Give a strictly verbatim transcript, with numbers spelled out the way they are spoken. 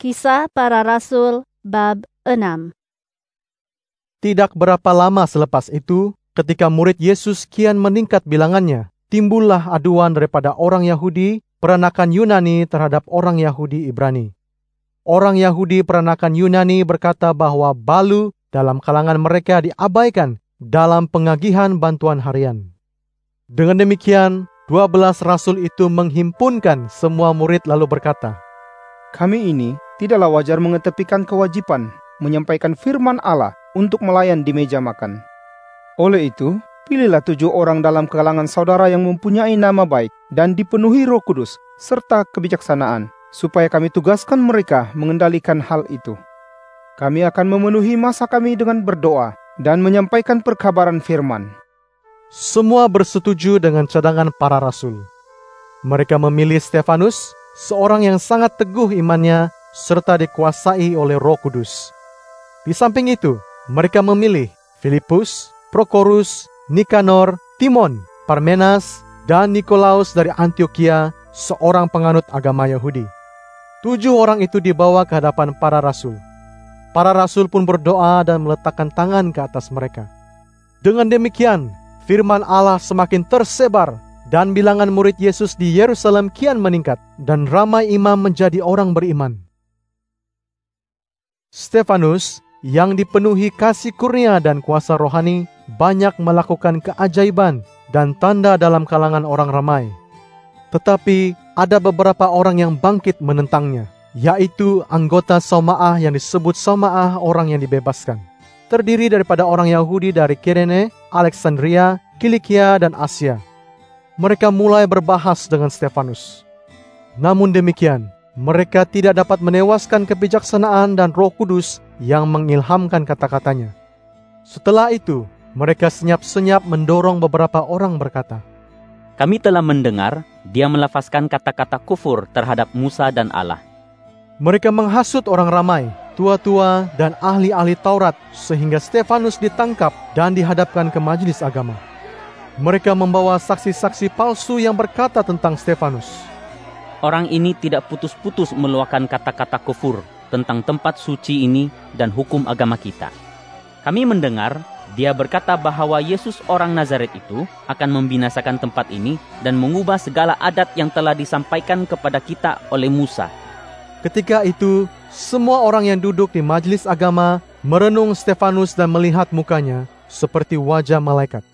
Kisah Para Rasul bab enam. Tidak berapa lama selepas itu, ketika murid Yesus kian meningkat bilangannya, timbullah aduan daripada orang Yahudi peranakan Yunani terhadap orang Yahudi Ibrani. Orang Yahudi peranakan Yunani berkata bahwa balu dalam kalangan mereka diabaikan dalam pengagihan bantuan harian. Dengan demikian, dua belas rasul itu menghimpunkan semua murid lalu berkata, "Kami ini tidaklah wajar mengetepikan kewajiban menyampaikan firman Allah untuk melayan di meja makan. Oleh itu, pilihlah tujuh orang dalam kalangan saudara yang mempunyai nama baik dan dipenuhi Roh Kudus serta kebijaksanaan, supaya kami tugaskan mereka mengendalikan hal itu. Kami akan memenuhi masa kami dengan berdoa dan menyampaikan perkabaran firman." Semua bersetuju dengan cadangan para rasul. Mereka memilih Stefanus, seorang yang sangat teguh imannya serta dikuasai oleh Roh Kudus. Di samping itu, mereka memilih Filipus, Prokorus, Nikanor, Timon, Parmenas, dan Nikolaus dari Antioquia, seorang penganut agama Yahudi. Tujuh orang itu dibawa ke hadapan para rasul. Para rasul pun berdoa dan meletakkan tangan ke atas mereka. Dengan demikian, firman Allah semakin tersebar dan bilangan murid Yesus di Yerusalem kian meningkat dan ramai imam menjadi orang beriman. Stefanus yang dipenuhi kasih kurnia dan kuasa rohani banyak melakukan keajaiban dan tanda dalam kalangan orang ramai. Tetapi ada beberapa orang yang bangkit menentangnya, yaitu anggota Soma'ah yang disebut Soma'ah orang yang dibebaskan. Terdiri daripada orang Yahudi dari Kirene, Alexandria, Kilikia, dan Asia. Mereka mulai berbahas dengan Stefanus. Namun demikian, mereka tidak dapat menewaskan kebijaksanaan dan Roh Kudus yang mengilhamkan kata-katanya. Setelah itu, mereka senyap-senyap mendorong beberapa orang berkata, "Kami telah mendengar dia melafazkan kata-kata kufur terhadap Musa dan Allah." Mereka menghasut orang ramai, tua-tua dan ahli-ahli Taurat, sehingga Stefanus ditangkap dan dihadapkan ke majelis agama. Mereka membawa saksi-saksi palsu yang berkata tentang Stefanus, "Orang ini tidak putus-putus meluahkan kata-kata kufur tentang tempat suci ini dan hukum agama kita. Kami mendengar dia berkata bahwa Yesus orang Nazaret itu akan membinasakan tempat ini dan mengubah segala adat yang telah disampaikan kepada kita oleh Musa." Ketika itu, semua orang yang duduk di majelis agama merenung Stefanus dan melihat mukanya seperti wajah malaikat.